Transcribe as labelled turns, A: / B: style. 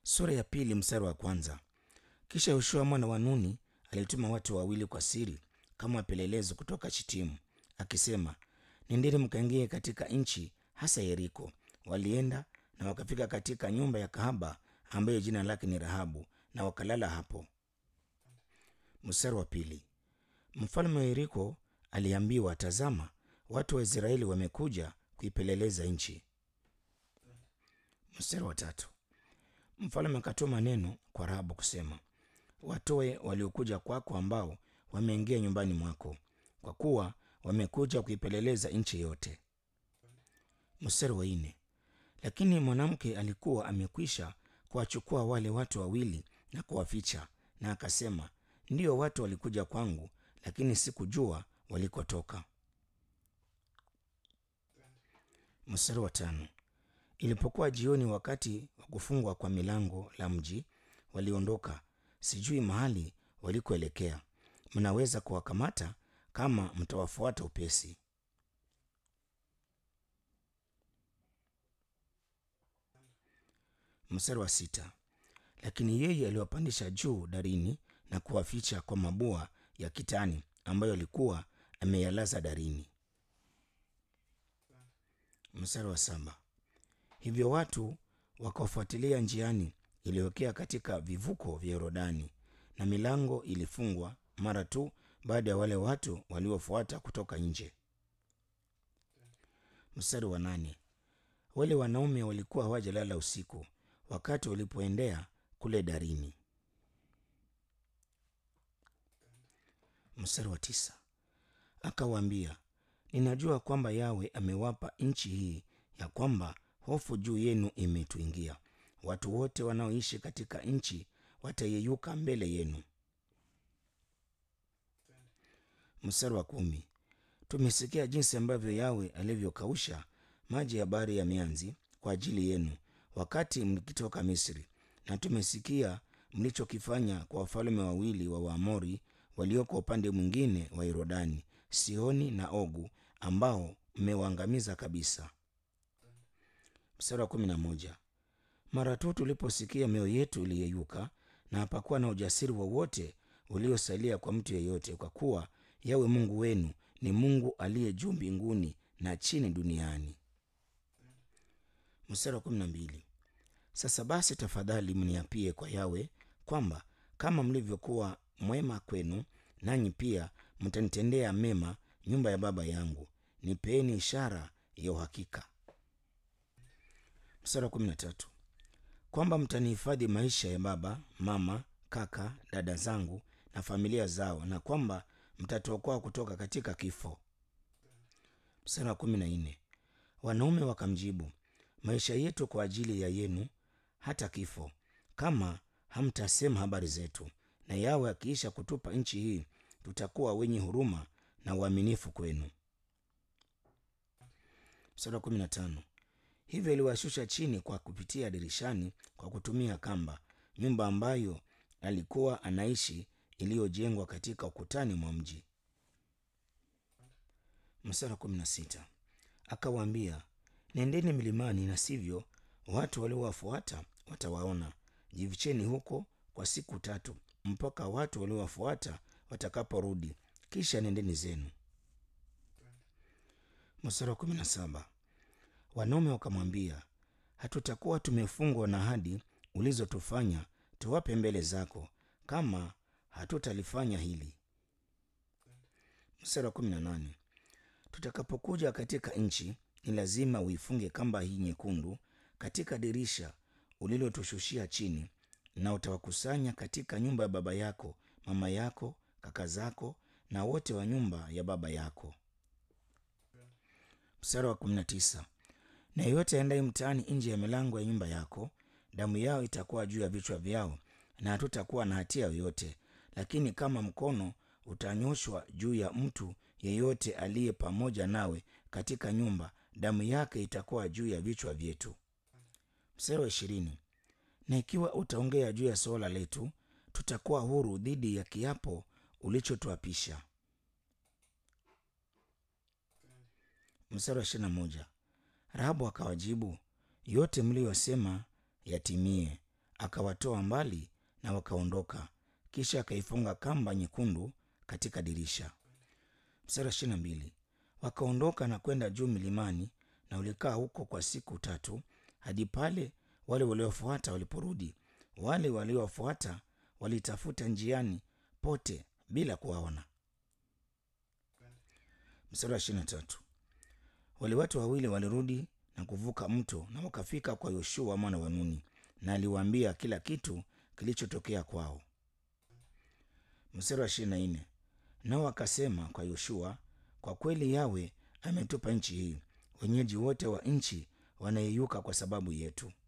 A: Sura ya pili mstari wa kwanza. Kisha Yoshua mwana wa Nuni alituma watu wawili kwa siri kama wapelelezi kutoka Shitimu, akisema, nendeni mkaingie katika nchi, hasa Yeriko. Walienda na wakafika katika nyumba ya kahaba ambaye jina lake ni Rahabu, na wakalala hapo. Mstari wa pili. Mfalme wa Yeriko aliambiwa, tazama, watu wa Israeli wamekuja kuipeleleza nchi. Mstari wa tatu. Mfalme akatuma neno kwa Rahabu kusema, watoe waliokuja kwako ambao wameingia nyumbani mwako, kwa kuwa wamekuja kuipeleleza nchi yote. Mstari wa nne. Lakini mwanamke alikuwa amekwisha kuwachukua wale watu wawili na kuwaficha, na akasema, ndiyo, watu walikuja kwangu, lakini sikujua walikotoka. Mstari wa tano. Ilipokuwa jioni, wakati wa kufungwa kwa milango la mji, waliondoka, sijui mahali walikoelekea. Mnaweza kuwakamata kama mtawafuata upesi. Mstari wa sita. Lakini yeye aliwapandisha juu darini na kuwaficha kwa mabua ya kitani ambayo alikuwa ameyalaza darini. Mstari wa saba. Hivyo watu wakawafuatilia njiani iliyotokea katika vivuko vya Yordani, na milango ilifungwa mara tu baada ya wale watu waliofuata kutoka nje. Mstari wa nane. Wale wanaume walikuwa hawajalala usiku wakati walipoendea kule darini. Mstari wa tisa. Akawaambia, ninajua kwamba Yawe amewapa nchi hii, ya kwamba hofu juu yenu imetuingia. Watu wote wanaoishi katika nchi watayeyuka mbele yenu. Mstari wa kumi. Tumesikia jinsi ambavyo Yawe alivyokausha maji ya bahari ya mianzi kwa ajili yenu wakati mlikitoka Misri, na tumesikia mlichokifanya kwa wafalme wawili wa Waamori walioko upande mwingine wa Yordani, Sihoni na Ogu, ambao mmewaangamiza kabisa. Mstari wa 11. Mara tu tuliposikia, mioyo yetu iliyeyuka, na hapakuwa na ujasiri wowote uliosalia kwa mtu yeyote, kwa kuwa Yawe Mungu wenu ni Mungu aliye juu mbinguni na chini duniani. Mstari wa 12. Sasa basi, tafadhali mniapie kwa Yawe kwamba kama mlivyokuwa mwema kwenu, nanyi pia mtanitendea mema nyumba ya baba yangu. Nipeeni ishara ya uhakika. Mstari wa 13. Kwamba mtanihifadhi maisha ya baba, mama, kaka, dada zangu na familia zao, na kwamba mtatuokoa kutoka katika kifo. Mstari wa 14. Wanaume wakamjibu, maisha yetu kwa ajili ya yenu, hata kifo, kama hamtasema habari zetu. Na Yawe akiisha kutupa nchi hii, tutakuwa wenye huruma na uaminifu kwenu. Mstari wa 15. Hivyo aliwashusha chini kwa kupitia dirishani kwa kutumia kamba, nyumba ambayo alikuwa anaishi iliyojengwa katika ukutani mwa mji. Mstari wa 16. Akawaambia, nendeni milimani, na sivyo watu waliowafuata watawaona. Jificheni huko kwa siku 3 mpaka watu waliowafuata watakaporudi, kisha nendeni zenu. Mstari wa 17. Wanaume wakamwambia, hatutakuwa tumefungwa na ahadi ulizotufanya tuwape mbele zako, kama hatutalifanya hili. Mstari wa 18. Tutakapokuja katika nchi, ni lazima uifunge kamba hii nyekundu katika dirisha ulilotushushia chini, na utawakusanya katika nyumba ya baba yako, mama yako, kaka zako na wote wa nyumba ya baba yako. Mstari wa 19. Na yeyote aendaye mtaani nje ya milango ya nyumba yako, damu yao itakuwa juu ya vichwa vyao, na hatutakuwa na hatia yoyote. Lakini kama mkono utanyoshwa juu ya mtu yeyote aliye pamoja nawe katika nyumba, damu yake itakuwa juu ya vichwa vyetu. Mstari wa 20. Na ikiwa utaongea juu ya suala letu, tutakuwa huru dhidi ya kiapo ulichotuapisha. Mstari wa 21. Rahabu akawajibu, yote mliyosema yatimie. akawatoa mbali na wakaondoka, kisha akaifunga kamba nyekundu katika dirisha. Mstari wa 22, wakaondoka na kwenda juu milimani, na ulikaa huko kwa siku 3 hadi pale wale waliofuata waliporudi. Wale waliofuata walitafuta njiani pote bila kuwaona. Mstari wa 23, wale watu wawili walirudi na kuvuka mto na wakafika kwa Yoshua mwana wa Nuni, na aliwaambia kila kitu kilichotokea kwao. Mstari wa 24, nao akasema kwa Yoshua, kwa kweli Yawe ametupa nchi hii, wenyeji wote wa nchi wanayeyuka kwa sababu yetu.